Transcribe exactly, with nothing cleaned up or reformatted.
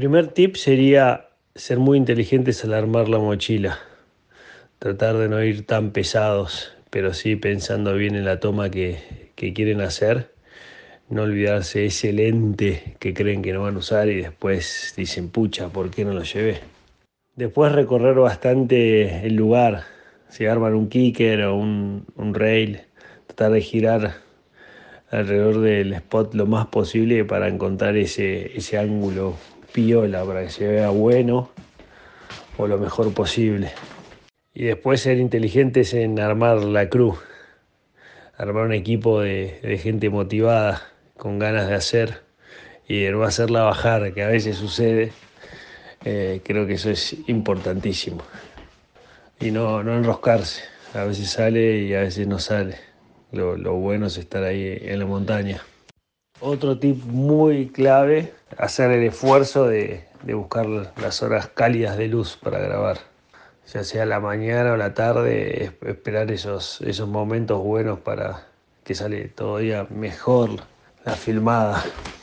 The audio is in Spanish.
Primer tip sería ser muy inteligentes al armar la mochila. Tratar de no ir tan pesados, pero sí pensando bien en la toma que, que quieren hacer. No olvidarse ese lente que creen que no van a usar y después dicen, pucha, ¿por qué no lo llevé? Después recorrer bastante el lugar. Si arman un kicker o un, un rail, tratar de girar alrededor del spot lo más posible para encontrar ese, ese ángulo piola para que se vea bueno o lo mejor posible. Y después ser inteligentes en armar la crew, armar un equipo de, de gente motivada, con ganas de hacer y de no hacerla bajar, que a veces sucede. Eh, creo que eso es importantísimo. Y no, no enroscarse, a veces sale y a veces no sale. Lo, lo bueno es estar ahí en la montaña. Otro tip muy clave, hacer el esfuerzo de, de buscar las horas cálidas de luz para grabar. Ya sea la mañana o la tarde, esperar esos, esos momentos buenos para que sale todavía mejor la filmada.